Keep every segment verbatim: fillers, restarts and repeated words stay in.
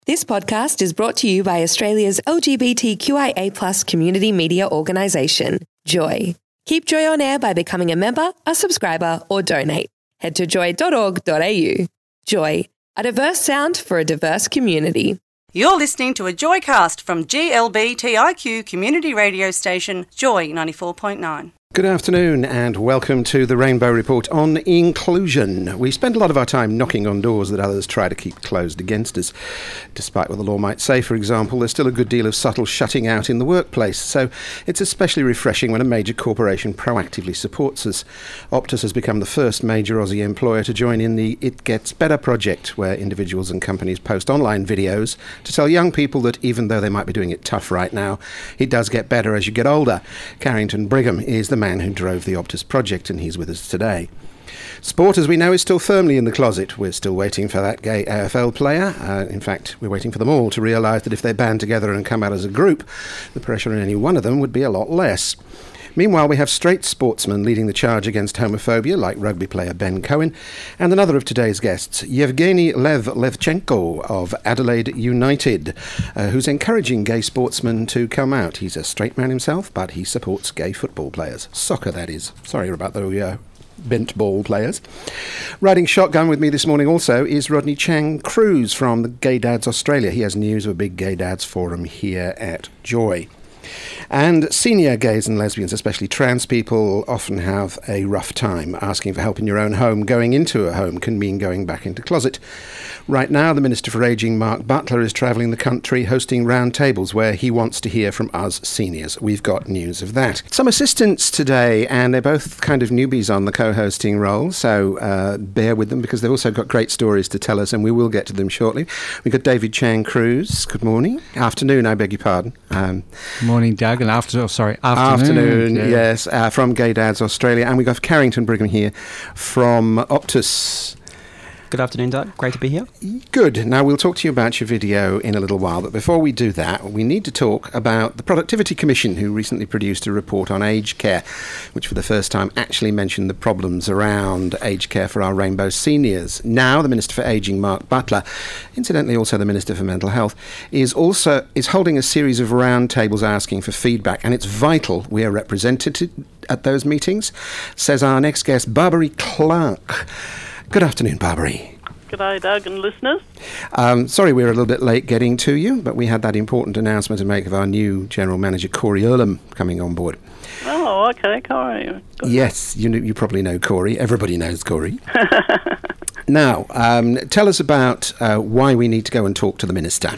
This podcast is brought to you by Australia's L G B T Q I A plus community media organisation, Joy. Keep Joy on air by becoming a member, a subscriber or donate. Head to joy dot org dot a u. Joy, a diverse sound for a diverse community. You're listening to a Joycast from G L B T I Q community radio station, Joy ninety-four point nine. Good afternoon and welcome to the Rainbow Report on inclusion. We spend a lot of our time knocking on doors that others try to keep closed against us. Despite what the law might say, for example, there's still a good deal of subtle shutting out in the workplace, so it's especially refreshing when a major corporation proactively supports us. Optus has become the first major Aussie employer to join in the It Gets Better project, where individuals and companies post online videos to tell young people that even though they might be doing it tough right now, it does get better as you get older. Carrington Brigham is the man who drove the Optus project, and he's with us today. Sport, as we know, is still firmly in the closet. We're still waiting for that gay A F L player. Uh, in fact, we're waiting for them all to realise that if they band together and come out as a group, the pressure on any one of them would be a lot less. Meanwhile, we have straight sportsmen leading the charge against homophobia, like rugby player Ben Cohen, and another of today's guests, Yevgeny Lev Levchenko of Adelaide United, uh, who's encouraging gay sportsmen to come out. He's a straight man himself, but he supports gay football players. Soccer, that is. Sorry about the uh, bent ball players. Riding shotgun with me this morning also is Rodney Chang Cruz from the Gay Dads Australia. He has news of a big Gay Dads forum here at Joy. And senior gays and lesbians, especially trans people, often have a rough time. Asking for help in your own home, going into a home, can mean going back into closet. Right now, the Minister for Ageing, Mark Butler, is travelling the country hosting roundtables where he wants to hear from us seniors. We've got news of that. Some assistants today, and they're both kind of newbies on the co-hosting role, so uh, bear with them because they've also got great stories to tell us, and we will get to them shortly. We've got David Chang Cruz. Good morning. Afternoon, I beg your pardon. Um, morning, Doug, and after, oh, sorry, afternoon. Afternoon, yeah. yes, uh, from Gay Dads Australia, and we've got Carrington Brigham here from Optus. Good afternoon, Doug. Great to be here. Good. Now, we'll talk to you about your video in a little while, but before we do that, we need to talk about the Productivity Commission, who recently produced a report on aged care, which for the first time actually mentioned the problems around aged care for our Rainbow seniors. Now, the Minister for Ageing, Mark Butler, incidentally also the Minister for Mental Health, is also is holding a series of roundtables asking for feedback, and it's vital we are represented at those meetings, says our next guest, Barbary Clark. Good afternoon, Barbary. G'day, Doug and listeners. Um, sorry we're a little bit late getting to you, but we had that important announcement to make of our new General Manager, Corey Earlham, coming on board. Oh, okay, Corey. Good. Yes, you you probably know Corey. Everybody knows Corey. Now, um, tell us about uh, why we need to go and talk to the Minister.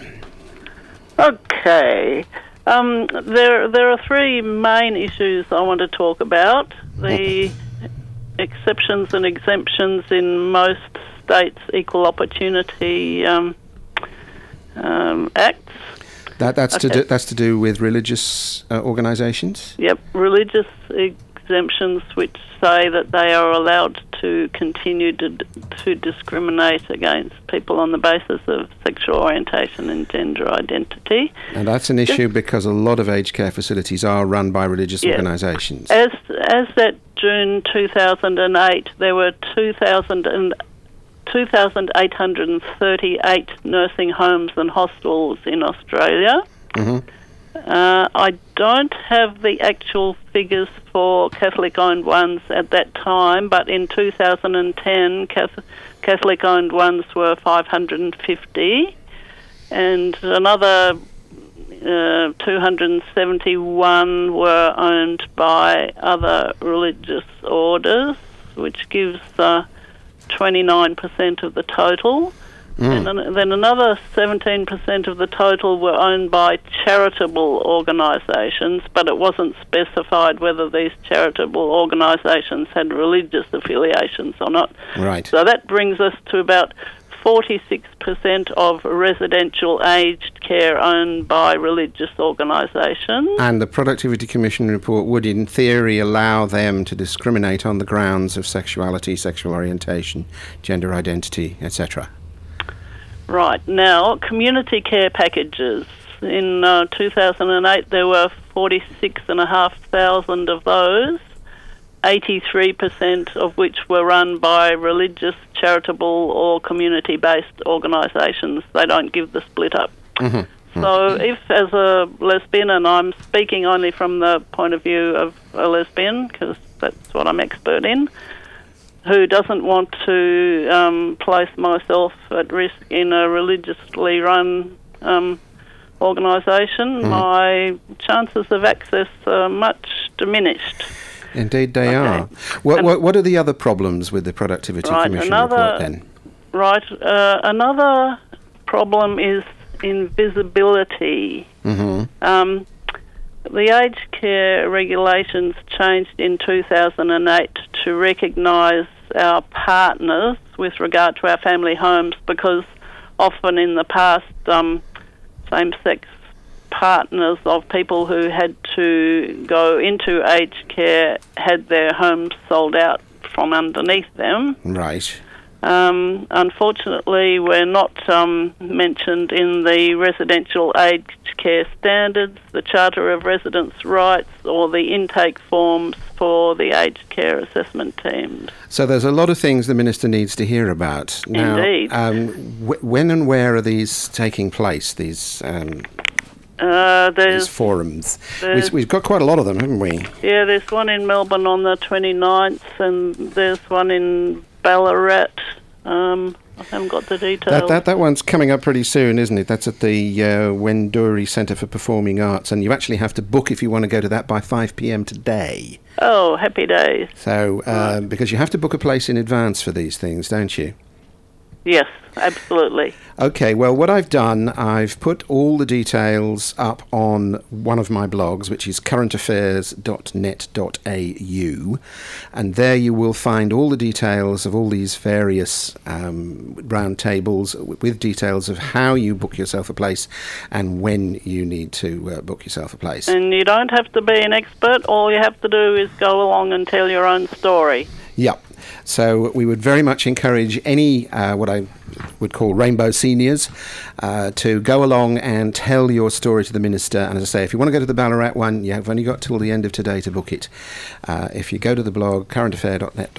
Okay. Um, there, there are three main issues I want to talk about. The exceptions and exemptions in most states' equal opportunity um, um, acts. That, that's okay. to do, that's to do with religious uh, organisations? Yep, religious exemptions which say that they are allowed to continue to, to discriminate against people on the basis of sexual orientation and gender identity. And that's an issue yes. because a lot of aged care facilities are run by religious yes. organisations. As as at June two thousand eight, there were two thousand eight hundred thirty-eight nursing homes and hostels in Australia. Mm-hmm. Uh, I don't have the actual figures for Catholic-owned ones at that time, but in two thousand ten, Catholic-owned ones were five hundred fifty, and another uh, two hundred seventy-one were owned by other religious orders, which gives uh, twenty-nine percent of the total. Mm. And then another seventeen percent of the total were owned by charitable organisations, but it wasn't specified whether these charitable organisations had religious affiliations or not. Right. So that brings us to about forty-six percent of residential aged care owned by religious organisations. And the Productivity Commission report would, in theory, allow them to discriminate on the grounds of sexuality, sexual orientation, gender identity, et cetera. Right. Now, community care packages. In uh, two thousand eight, there were forty-six thousand five hundred of those. eighty-three percent of which were run by religious, charitable or community-based organisations. They don't give the split up. Mm-hmm. So if, as a lesbian, and I'm speaking only from the point of view of a lesbian, because that's what I'm expert in, who doesn't want to um, place myself at risk in a religiously run um, organisation, mm-hmm. my chances of access are much diminished. Indeed they okay. are. What, what what are the other problems with the Productivity right, Commission another, report then? Right. Uh, another problem is invisibility. Mm-hmm. Um, the aged care regulations changed in two thousand eight to recognise our partners with regard to our family homes, because often in the past um, same-sex partners of people who had to go into aged care had their homes sold out from underneath them. Right. Um, unfortunately, we're not um, mentioned in the residential aged care standards, the Charter of Residents' Rights, or the intake forms for the aged care assessment teams. So there's a lot of things the Minister needs to hear about. Now, Indeed. Um, wh- when and where are these taking place, these um, uh, these forums? We've, we've got quite a lot of them, haven't we? Yeah, there's one in Melbourne on the twenty-ninth, and there's one in Ballarat. Um, I haven't got the details. That, that that one's coming up pretty soon, isn't it? That's at the uh, Wenduri Centre for Performing Arts, and you actually have to book if you want to go to that by five p.m. today. Oh, happy days. So, uh, right. because you have to book a place in advance for these things, don't you? Yes, absolutely. Okay, well, what I've done, I've put all the details up on one of my blogs, which is current affairs dot net dot a u, and there you will find all the details of all these various um, round tables with details of how you book yourself a place and when you need to uh, book yourself a place. And you don't have to be an expert. All you have to do is go along and tell your own story. Yep. So we would very much encourage any, uh, what I would call rainbow seniors, uh, to go along and tell your story to the Minister. And as I say, if you want to go to the Ballarat one, you have only got till the end of today to book it. Uh, if you go to the blog current affairs dot net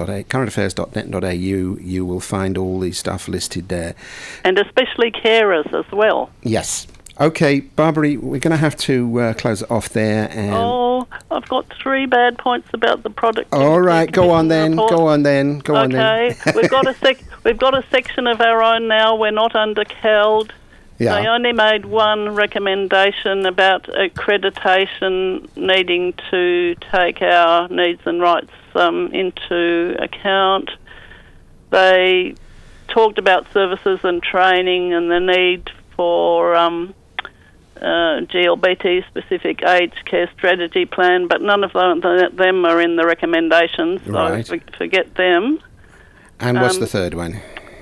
dot a u, you will find all the stuff listed there. And especially carers as well. Yes. Okay, Barbary, we're going to have to uh, close it off there. And oh, I've got three bad points about the product. All right, go on then. Report. Go on then. Go okay. on then. Okay, we've got a sec- we've got a section of our own now. We're not under C A L D. Yeah. They only made one recommendation about accreditation needing to take our needs and rights um, into account. They talked about services and training and the need for um, Uh, G L B T-specific aged care strategy plan, but none of them, them are in the recommendations, so right. for, forget them. And what's um, the third one?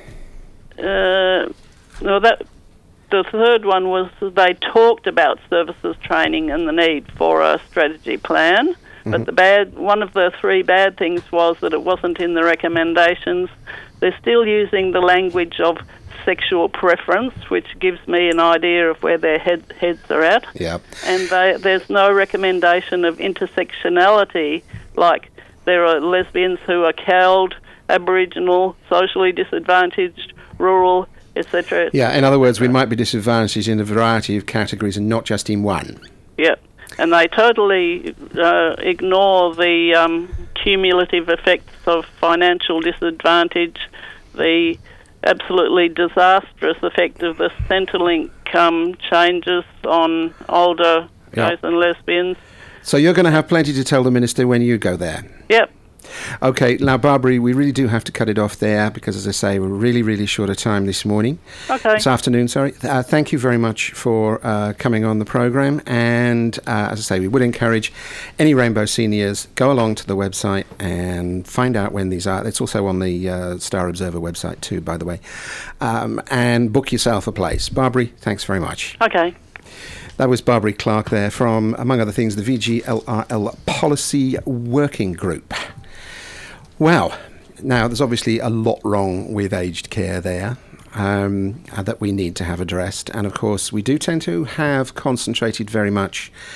Uh, well, that the third one was they talked about services training and the need for a strategy plan, mm-hmm. but the bad one of the three bad things was that it wasn't in the recommendations. They're still using the language of sexual preference, which gives me an idea of where their head, heads are at. Yeah. And they, there's no recommendation of intersectionality, like there are lesbians who are C A L D, Aboriginal, socially disadvantaged, rural, et cetera. Yeah, in other words, we might be disadvantaged in a variety of categories and not just in one. Yeah, and they totally uh, ignore the um, cumulative effects of financial disadvantage, the absolutely disastrous effect of the Centrelink um, changes on older yep. gays and lesbians. So you're going to have plenty to tell the Minister when you go there? Yep. Okay, now, Barbary, we really do have to cut it off there because, as I say, we're really, really short of time this morning. Okay. This afternoon, sorry. Uh, thank you very much for uh, coming on the programme. And, uh, as I say, we would encourage any Rainbow seniors, go along to the website and find out when these are. It's also on the uh, Star Observer website too, by the way. Um, and book yourself a place. Barbary, thanks very much. Okay. That was Barbary Clark there from, among other things, the V G L R L Policy Working Group. Well, now there's obviously a lot wrong with aged care there um, that we need to have addressed. And of course, we do tend to have concentrated very much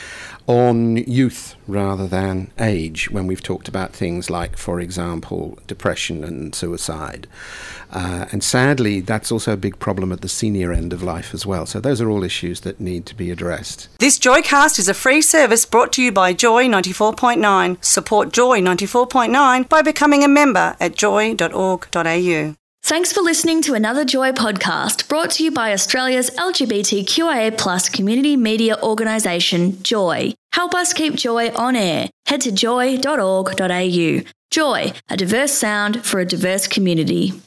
on youth rather than age when we've talked about things like, for example, depression and suicide. Uh, and sadly, that's also a big problem at the senior end of life as well. So those are all issues that need to be addressed. This Joycast is a free service brought to you by Joy ninety-four point nine. Support Joy ninety-four point nine by becoming a member at joy dot org dot a u. Thanks for listening to another Joy podcast brought to you by Australia's L G B T Q I A plus community media organisation, Joy. Help us keep Joy on air. Head to joy dot org dot a u. Joy, a diverse sound for a diverse community.